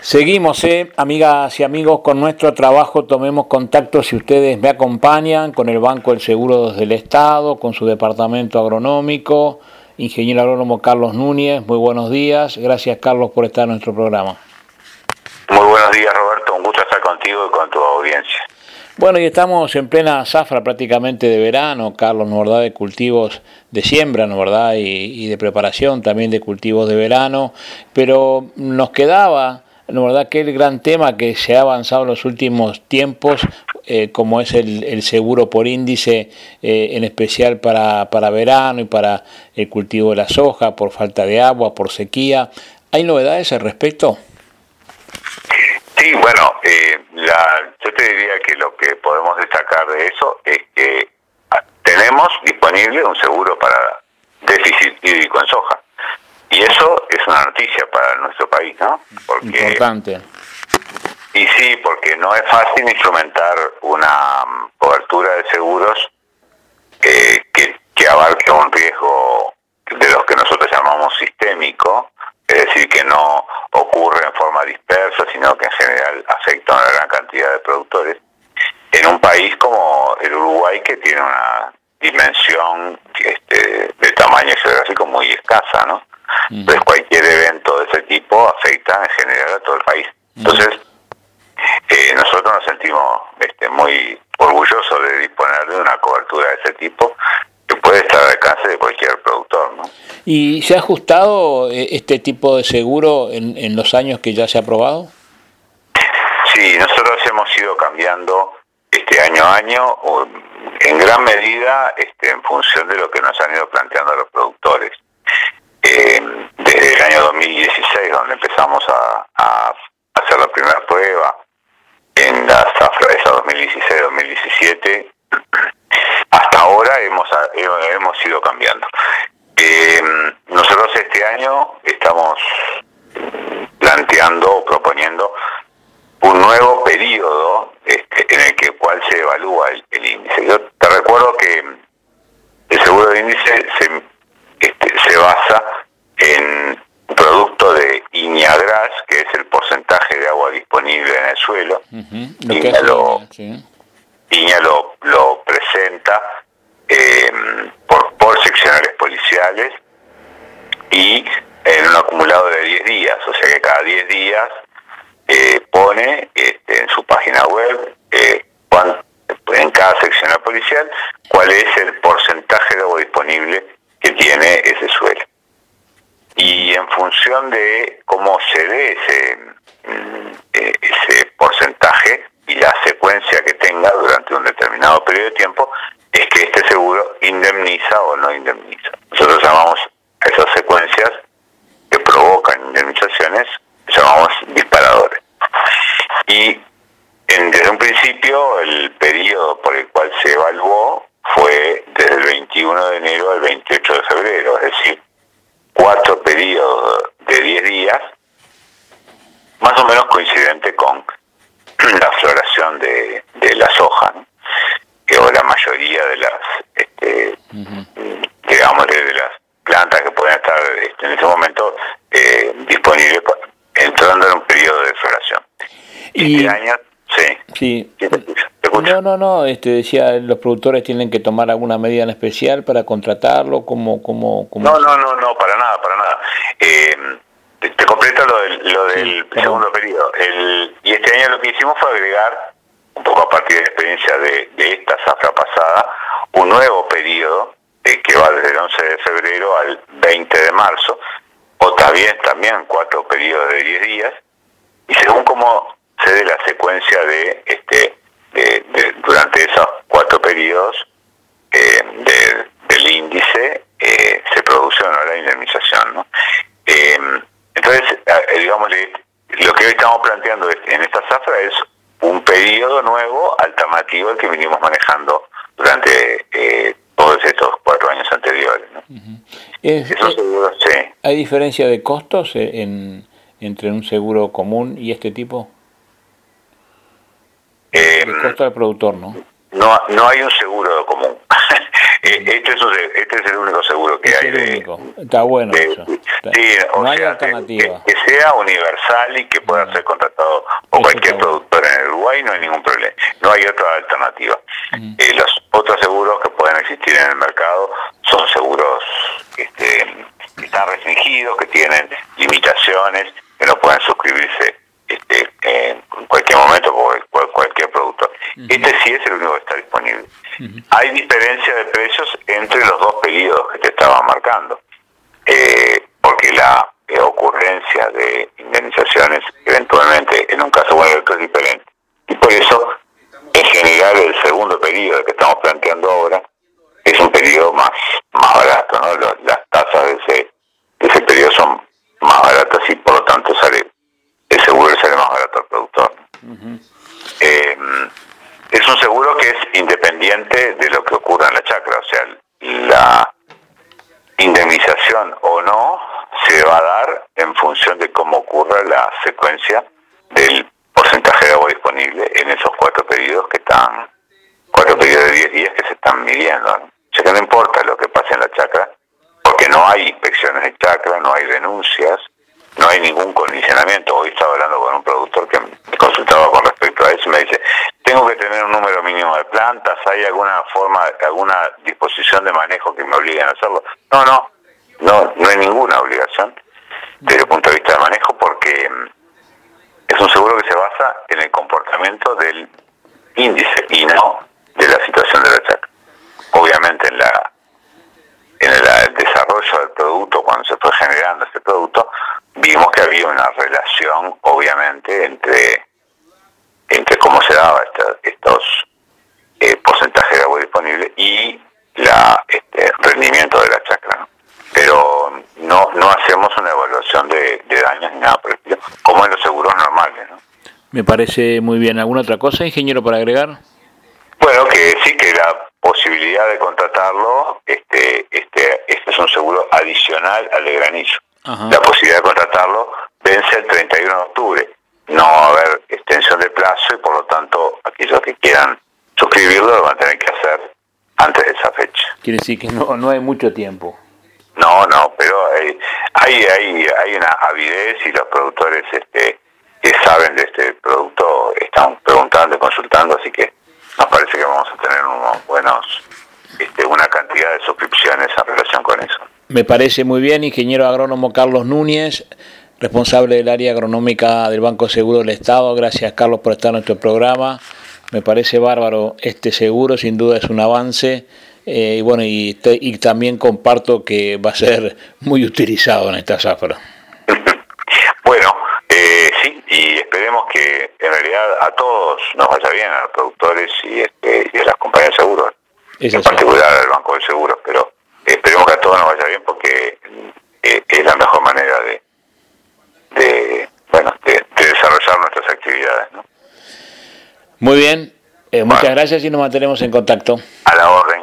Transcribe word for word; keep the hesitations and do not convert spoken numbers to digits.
Seguimos, eh, amigas y amigos, con nuestro trabajo. Tomemos contacto si ustedes me acompañan con el Banco del Seguro del Estado, con su departamento agronómico, ingeniero agrónomo Carlos Núñez. Muy buenos días. Gracias, Carlos, por estar en nuestro programa. Muy buenos días, Roberto. Un gusto estar contigo y con tu audiencia. Bueno, y estamos en plena zafra prácticamente de verano, Carlos, ¿no verdad? De cultivos de siembra, ¿no verdad? Y, y de preparación también de cultivos de verano. Pero nos quedaba, ¿no verdad?, que el gran tema que se ha avanzado en los últimos tiempos, eh, como es el, el seguro por índice, eh, en especial para, para verano y para el cultivo de la soja, por falta de agua, por sequía. ¿Hay novedades al respecto? Sí, bueno, eh, la, yo te diría que lo que podemos destacar de eso es que tenemos disponible un seguro para déficit hídrico en soja. Y eso es una noticia para nuestro país, ¿no? Porque, importante. Y sí, porque no es fácil instrumentar una cobertura de seguros eh, que, que abarque un riesgo de los que nosotros llamamos sistémico, es decir, que no ocurre en forma dispersa, sino que en general afecta a una gran cantidad de productores, en un país como el Uruguay, que tiene una dimensión este, de tamaño geográfico muy escasa, ¿no? Uh-huh. Entonces cualquier evento de ese tipo afecta en general a todo el país. Entonces, eh, nosotros nos sentimos este, muy orgullosos de disponer de una cobertura de ese tipo, que puede estar al alcance de cualquier productor, ¿no? ¿Y se ha ajustado este tipo de seguro en, en los años que ya se ha aprobado? Sí, nosotros hemos ido cambiando este año a año, en gran medida este, en función de lo que nos han ido planteando los productores. Eh, desde el año dos mil dieciséis, donde empezamos a, a hacer la primera prueba, en la zafra esa dos mil dieciséis dos mil diecisiete, hasta ahora hemos, hemos ido cambiando. Eh, nosotros este año estamos planteando o proponiendo un nuevo periodo este, en el que cual se evalúa el, el índice. Yo te recuerdo que el seguro de índice se, este, se basa en un producto de INIAGRAS, que es el porcentaje de agua disponible en el suelo. Uh-huh. Lo INIA, que lo, sí. INIA lo, lo presenta eh, por, por seccionales policiales y en un acumulado de diez días, o sea que cada diez días eh, pone este, en su página web eh, cuán, en cada seccional policial cuál es el porcentaje de agua disponible que tiene ese suelo. Y en función de cómo se dé ese, eh, ese porcentaje y la secuencia que tenga durante un determinado periodo de tiempo, es que este seguro indemniza o no indemniza. Nosotros llamamos a esas secuencias que provocan indemnizaciones, llamamos disparadores. Y en, desde un principio el periodo por el cual se evaluó fue desde el veintiuno de enero al veintiocho de febrero, es decir, cuatro periodos de diez días, más o menos coincidente con la floración de, de la soja, ¿no? Que o la mayoría de las, este, uh-huh. digamos, de las plantas que pueden estar este, en ese momento eh, disponibles, entrando en un periodo de floración. Y este año, sí. sí. ¿Sí te escucho? ¿Te escucho? No, no, no. Este decía, los productores tienen que tomar alguna medida en especial para contratarlo, como, como, como. No, no, no, no, para nada, para nada. Eh, te, te completo lo del, lo del sí, segundo claro. periodo. El, y este año lo que hicimos fue agregar, un poco a partir de la experiencia de, de esta zafra pasada, un nuevo periodo eh, que va desde el once de febrero al veinte de marzo, o también, también cuatro periodos de diez días, y según cómo se dé la secuencia de este de, de, durante esos cuatro periodos eh, de, del índice, eh, se produce o no la indemnización, ¿no? Eh, entonces, eh, digamos, lo que hoy estamos planteando en esta zafra es un periodo nuevo alternativo al que venimos manejando durante eh, todos estos cuatro años anteriores, ¿no? Uh-huh. Es, Eso es, seguro, sí. ¿Hay diferencia de costos en, entre un seguro común y este tipo? Eh, de costo al productor, ¿no? No, no hay un seguro común. eh, Eh, este, es un, este es el único seguro que es hay. El de, único. Está bueno de, eso. Sí, o no hay sea, alternativa. Que, que sea universal y que pueda uh-huh. ser contratado por eso cualquier productor en el Uruguay, no hay ningún problema. No hay otra alternativa. Uh-huh. Eh, los otros seguros que pueden existir en el mercado son seguros este, que están restringidos, que tienen limitaciones, que no pueden suscribirse este, en cualquier momento por cualquier productor. Uh-huh. Este sí es el único que está disponible. Uh-huh. Hay diferencia de precios entre los dos periodos que te estaba marcando, eh, porque la eh, ocurrencia de indemnizaciones eventualmente en un caso o en el otro es diferente. Y por eso, en general, el segundo periodo que estamos planteando ahora es un periodo más, más barato, ¿no? Los, las tasas de ese, de ese periodo son más baratas y por lo tanto sale el seguro le sale más barato al productor. Uh-huh. Eh, es un seguro que es independiente de lo que ocurra en la chacra, o sea, la indemnización o no se va a dar en función de cómo ocurra la secuencia del porcentaje de agua disponible en esos cuatro periodos que están, cuatro periodos de diez días que se están midiendo, ¿no? O sea que no importa lo que pase en la chacra, porque no hay inspecciones de chacra, no hay denuncias, no hay ningún condicionamiento. Hoy estaba hablando con un productor que me consultaba con respecto a eso y me dice, tengo que tener un número mínimo de plantas, ¿hay alguna forma, alguna disposición de manejo que me obliguen a hacerlo? No, no, no, no hay ninguna obligación desde el punto de vista de manejo, porque es un seguro que se basa en el comportamiento del índice y no de la situación de la chacra. Obviamente en la en el, el desarrollo del producto, cuando se fue generando este producto, vimos que había una relación, obviamente, entre entre cómo se daba esta, estos eh, porcentajes de agua disponible y la este, rendimiento de la chacra, ¿no? Pero no no hacemos una evaluación de, de daños ni nada por el estilo, como en los seguros normales, ¿no? Me parece muy bien. ¿Alguna otra cosa, ingeniero, para agregar? Bueno, que sí, que la posibilidad de contratarlo, este, este, este es un seguro adicional al de granizo. Ajá. La posibilidad de contratarlo vence el treinta y uno de octubre. No va a haber extensión de plazo y por lo tanto aquellos que quieran suscribirlo lo van a tener que hacer antes de esa fecha. Quiere decir que no, no hay mucho tiempo. No, no, pero hay, hay, hay, hay una avidez y los productores este, que saben de este producto están preguntando y consultando, así que nos parece que vamos a tener unos buenos, este, una cantidad de suscripciones en relación con eso. Me parece muy bien, ingeniero agrónomo Carlos Núñez, responsable del área agronómica del Banco Seguro del Estado. Gracias, Carlos, por estar en nuestro programa. Me parece bárbaro este seguro, sin duda es un avance. Eh, y bueno, y, te, y también comparto que va a ser muy utilizado en esta zafra. Bueno, eh, sí, y esperemos que en realidad a todos nos vaya bien, a los productores y, este, y a las compañías de seguros, es en así. Particular al Banco de Seguros, pero esperemos que a todos nos vaya bien porque eh, es la mejor manera de, de bueno, de, de desarrollar nuestras actividades, ¿no? Muy bien, eh, muchas bueno. gracias y nos mantenemos en contacto. A la orden.